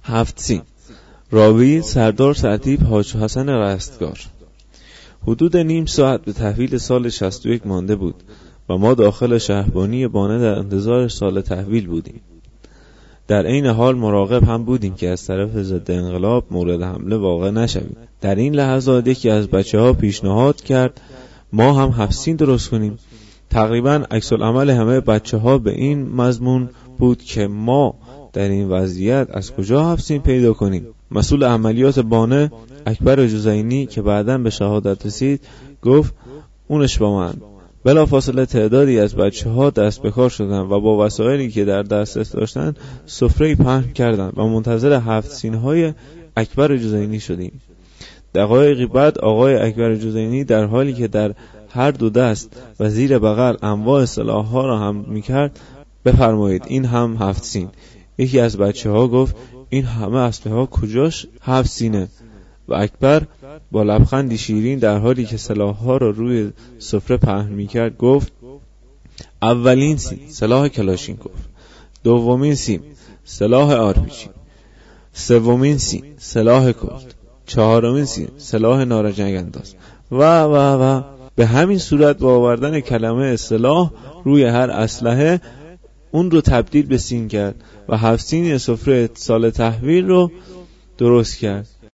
7 سین. راوی سردار سعدیب حاج حسن رستگار. حدود نیم ساعت به تحویل سال 61 مانده بود و ما داخل شهربانی بانه در انتظار سال تحویل بودیم. در این حال مراقب هم بودیم که از طرف ضد انقلاب مورد حمله واقع نشویم. در این لحظات یکی از بچه‌ها پیشنهاد کرد ما هم 7 سین درست کنیم. تقریبا عکس العمل همه بچه‌ها به این مضمون بود که ما در این وضعیت از کجا 7 سین پیدا کنیم. مسئول عملیات بانه اکبر جزینی که بعداً به شهادت رسید گفت اونش با من. بلافاصله تعدادی از بچه‌ها دست به کار شدند و با وسایلی که در دسترس داشتند سفره‌ای پهن کردند و منتظر 7 سین‌های اکبر جزینی شدیم. دقایقی بعد آقای اکبر جزینی در حالی که در هر دو دست و زیر بغل انواع سلاح‌ها را هم می‌کرد بفرمایید این هم 7 سین. یکی از بچه‌ها گفت این همه اسلحه کجاش 7 سینه؟ و اکبر با لبخندی شیرین در حالی که سلاح‌ها را روی سفره پهن می‌کرد گفت اولین سیم سلاح کلاشینکوف، دومین سیم سلاح آرپیجی، سومین سیم سلاح کلت، چهارمین سیم سلاح نارنجک انداز و به همین صورت با آوردن کلمه سلاح روی هر اسلحه اون رو تبدیل به سین کرد و 7 سین سفره سال تحویل رو درست کرد.